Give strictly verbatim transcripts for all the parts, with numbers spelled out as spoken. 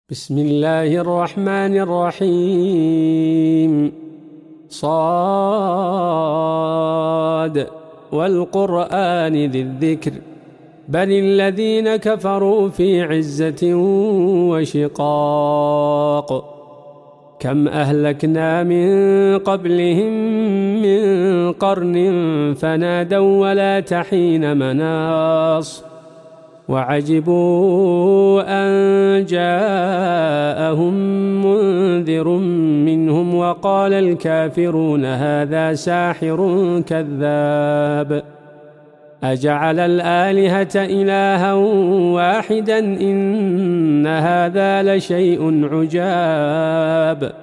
بسم الله الرحمن الرحيم. صاد والقرآن ذي الذكر بل الذين كفروا في عزة وشقاق. كم أهلكنا من قبلهم من قرن فنادوا ولا تحين مناص وعجبوا أن جاءهم منذر منهم وقال الكافرون هذا ساحر كذاب أجعل الآلهة إلها واحدا إن هذا لشيء عجاب.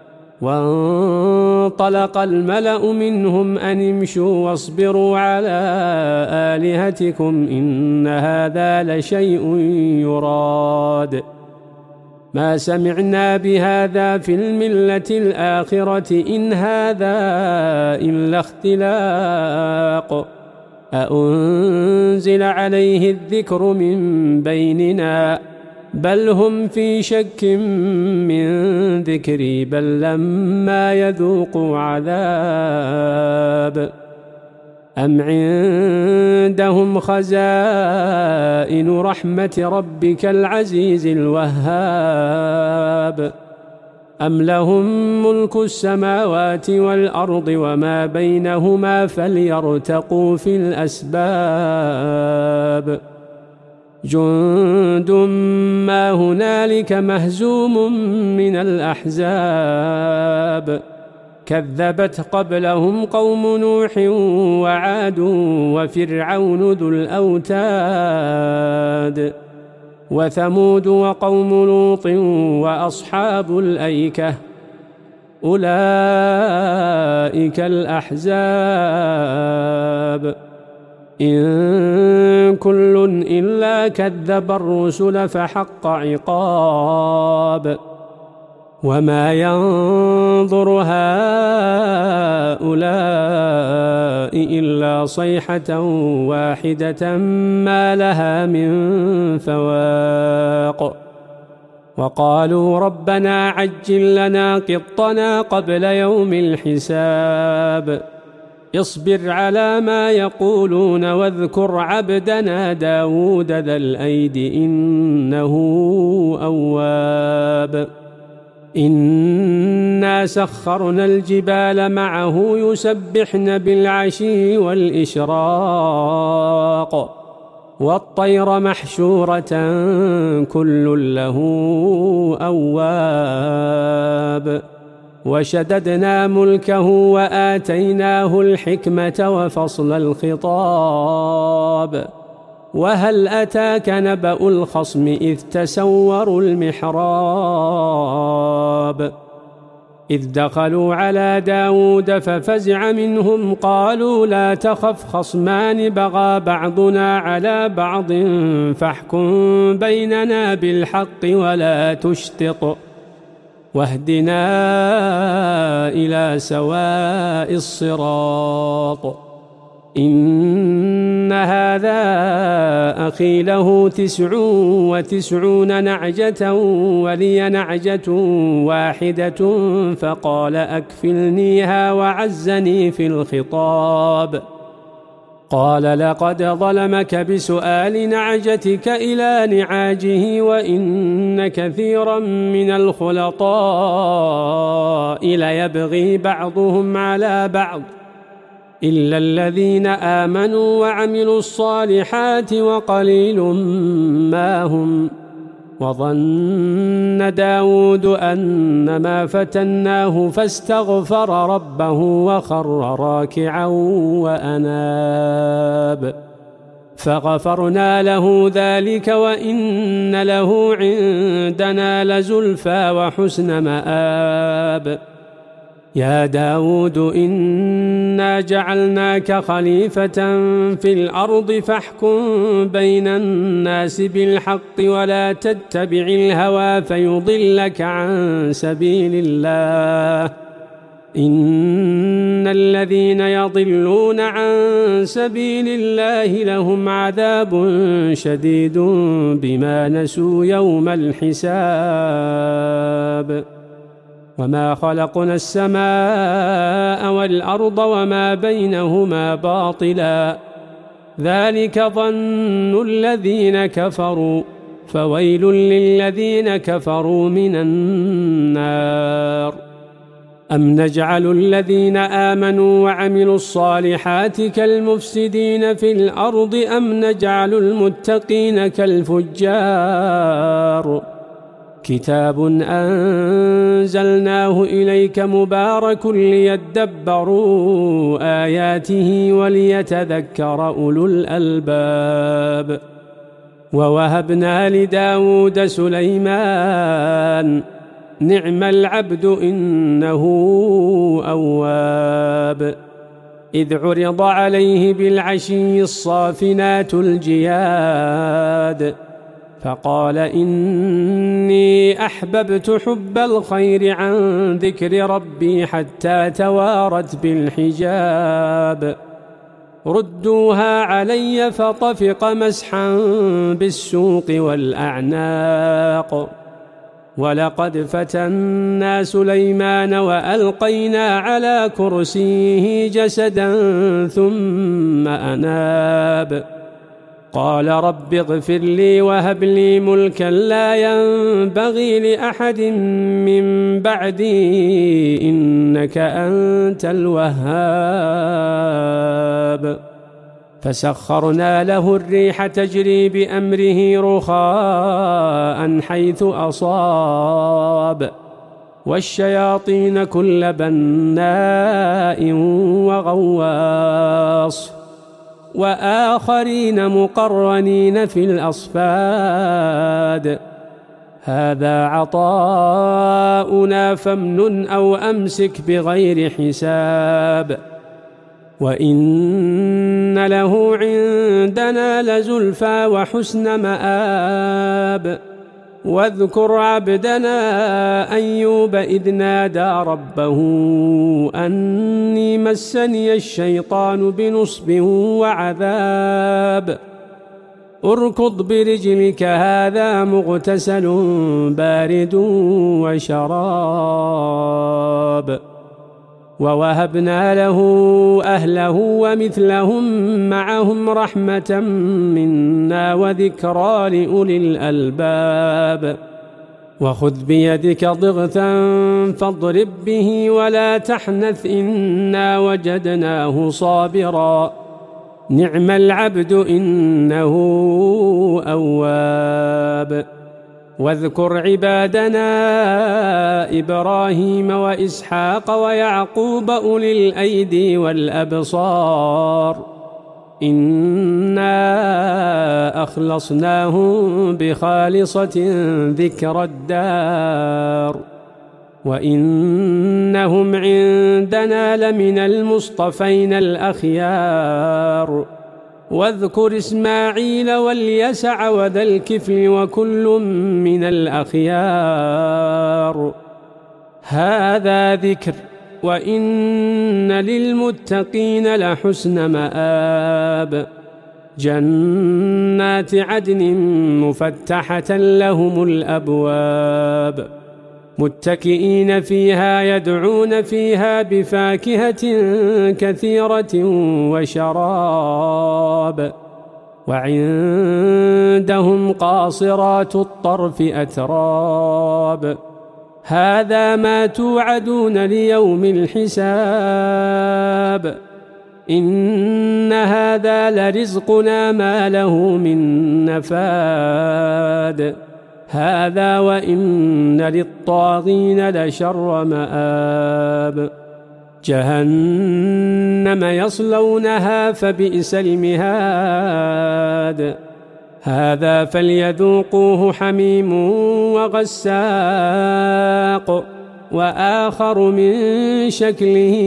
وانطلق الملأ منهم أن امشوا واصبروا على آلهتكم إن هذا لشيء يراد ما سمعنا بهذا في الملة الآخرة إن هذا إلا اختلاق أأنزل عليه الذكر من بيننا بل هم في شك من ذكري بل لما يذوقوا عذاب أم عندهم خزائن رحمة ربك العزيز الوهاب أم لهم ملك السماوات والأرض وما بينهما فليرتقوا في الأسباب جند ما هنالك مهزوم من الأحزاب كذبت قبلهم قوم نوح وعاد وفرعون ذو الأوتاد وثمود وقوم لوط وأصحاب الأيكة أولئك الأحزاب إن كل إلا كذب الرسل فحق عقاب وما ينظر هؤلاء إلا صيحة واحدة ما لها من فواق وقالوا ربنا عجل لنا قطنا قبل يوم الحساب اصبر على ما يقولون واذكر عبدنا داود ذا الأيد إنه أواب إنا سخرنا الجبال معه يسبحن بالعشي والإشراق والطير محشورة كل له أواب وشددنا ملكه وآتيناه الحكمة وفصل الخطاب وهل أتاك نبأ الخصم إذ تسوروا المحراب إذ دخلوا على داود ففزع منهم قالوا لا تخف خصمان بغى بعضنا على بعض فاحكم بيننا بالحق ولا تشطط واهدنا إلى سواء الصراط إن هذا أخي له تسع وتسعون نعجة ولي نعجة واحدة فقال أكفلنيها وعزني في الخطاب قال لقد ظلمك بسؤال نعجتك إلى نعاجه وإن كثيرا من الخلطاء ليبغي بعضهم على بعض إلا الذين آمنوا وعملوا الصالحات وقليل ما هم وظن داود أنما فتناه فاستغفر ربه وخر راكعا وأناب فغفرنا له ذلك وإن له عندنا لزلفى وحسن مآب يا داود إنا جعلناك خليفة في الأرض فاحكم بين الناس بالحق ولا تتبع الهوى فيضلك عن سبيل الله إن الذين يضلون عن سبيل الله لهم عذاب شديد بما نسوا يوم الحساب وما خلقنا السماء والأرض وما بينهما باطلا ذلك ظن الذين كفروا فويل للذين كفروا من النار أم نجعل الذين آمنوا وعملوا الصالحات كالمفسدين في الأرض أم نجعل المتقين كالفجار كتاب أنزلناه إليك مبارك ليدبروا آياته وليتذكر أولو الألباب ووهبنا لداود سليمان نعم العبد إنه أواب إذ عرض عليه بالعشي الصافنات الجياد فقال إني أحببت حب الخير عن ذكر ربي حتى توارت بالحجاب ردوها علي فطفق مسحا بالسوق والأعناق ولقد فتنا سليمان وألقينا على كرسيه جسدا ثم أناب قال رب اغفر لي وهب لي ملكا لا ينبغي لأحد من بعدي إنك أنت الوهاب فسخرنا له الريح تجري بأمره رخاء حيث أصاب والشياطين كل بناء وغواص وآخرين مقرنين في الأصفاد هذا عطاؤنا فامنن أو أمسك بغير حساب وإن له عندنا لزلفى وحسن مآب واذكر عبدنا أيوب إذ نادى ربه أني مسني الشيطان بنصب وعذاب اركض برجلك هذا مغتسل بارد وشراب ووهبنا له أهله ومثلهم معهم رحمة منا وذكرى لأولي الألباب وخذ بيدك ضغثا فاضرب به ولا تحنث إنا وجدناه صابرا نعم العبد إنه أواب واذكر عبادنا إبراهيم وإسحاق ويعقوب أولي الأيدي والأبصار إنا أخلصناهم بخالصة ذكر الدار وإنهم عندنا لمن المصطفين الأخيار واذكر إسماعيل واليسع وذا الكفل وكل من الأخيار هذا ذكر وإن للمتقين لحسن مآب جنات عدن مفتحة لهم الأبواب متكئين فيها يدعون فيها بفاكهة كثيرة وشراب وعندهم قاصرات الطرف أتراب هذا ما توعدون ليوم الحساب إن هذا لرزقنا ما له من نفاد هذا وإن للطاغين لشر مآب جهنم يصلونها فبئس المهاد هذا فليذوقوه حميم وغساق وآخر من شكله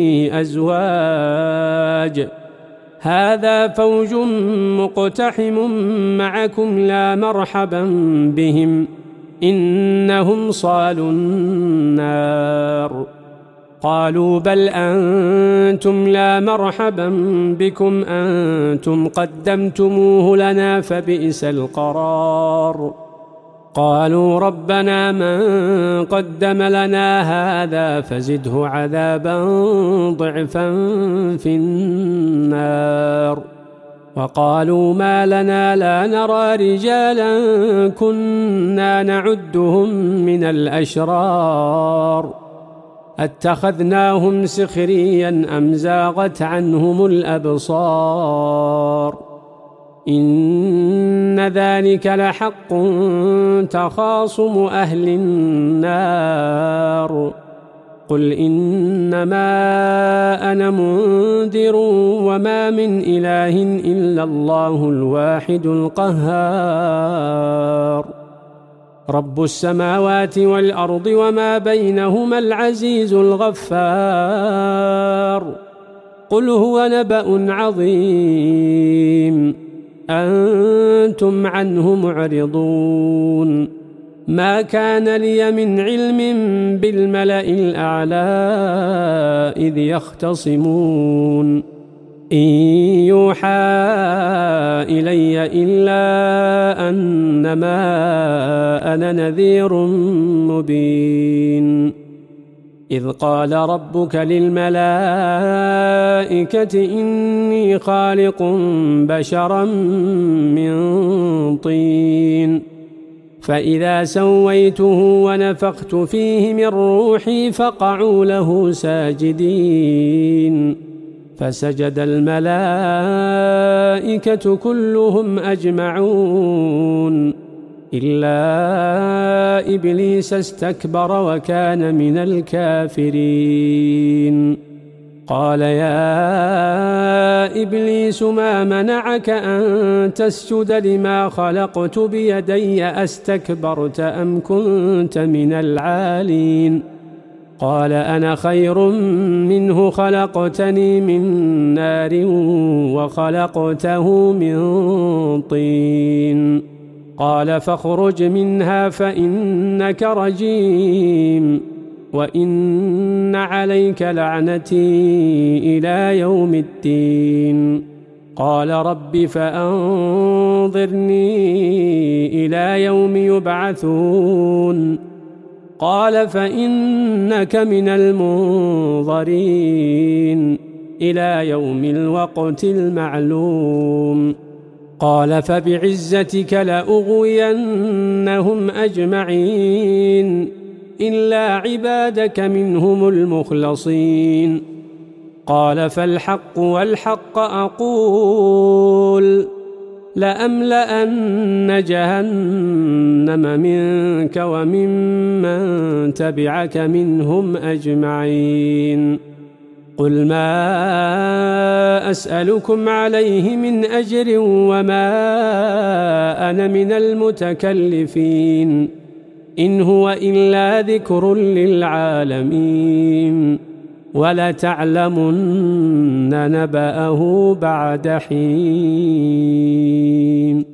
أزواج هذا فوج مقتحم معكم لا مرحبا بهم إنهم صالوا النار قالوا بل أنتم لا مرحبا بكم أنتم قدمتموه لنا فبئس القرار. قالوا ربنا من قدم لنا هذا فزده عذابا ضعفا في النار. وقالوا ما لنا لا نرى رجالا كنا نعدهم من الأشرار اتخذناهم سخريا أم زاغت عنهم الأبصار إن ذلك لحق تخاصم أهل النار. قل إنما أنا منذر وما من إله إلا الله الواحد القهار رب السماوات والأرض وما بينهما العزيز الغفار. قل هو نبأ عظيم أنتم عنه معرضون. ما كان لي من علم بالملأ الأعلى إذ يختصمون إن يوحى إلي إلا أنما أنا نذير مبين. إذ قال ربك للملائكة إني خالق بشرا من طين فإذا سويته ونفخت فيه من روحي فقعوا له ساجدين فسجد الملائكة كلهم أجمعون إلا إبليس استكبر وكان من الكافرين. قال يا إبليس ما منعك أن تسجد لما خلقت بيدي أستكبرت أم كنت من العالين؟ قال أنا خير منه خلقتني من نار وخلقته من طين. قال فاخرج منها فإنك رجيم وإن عليك لعنتي إلى يوم الدين. قال رب فأنظرني إلى يوم يبعثون. قال فإنك من المنظرين إلى يوم الوقت المعلوم. قال فبعزتك لأغوينهم أجمعين إلا عبادك منهم المخلصين. قال فالحق والحق أقول لأملأن جهنم منك وممن تبعك منهم أجمعين. قل ما أسألكم عليه من أجر وما أنا من المتكلفين إن هو إلا ذكر للعالمين ولتعلمن نبأه بعد حين.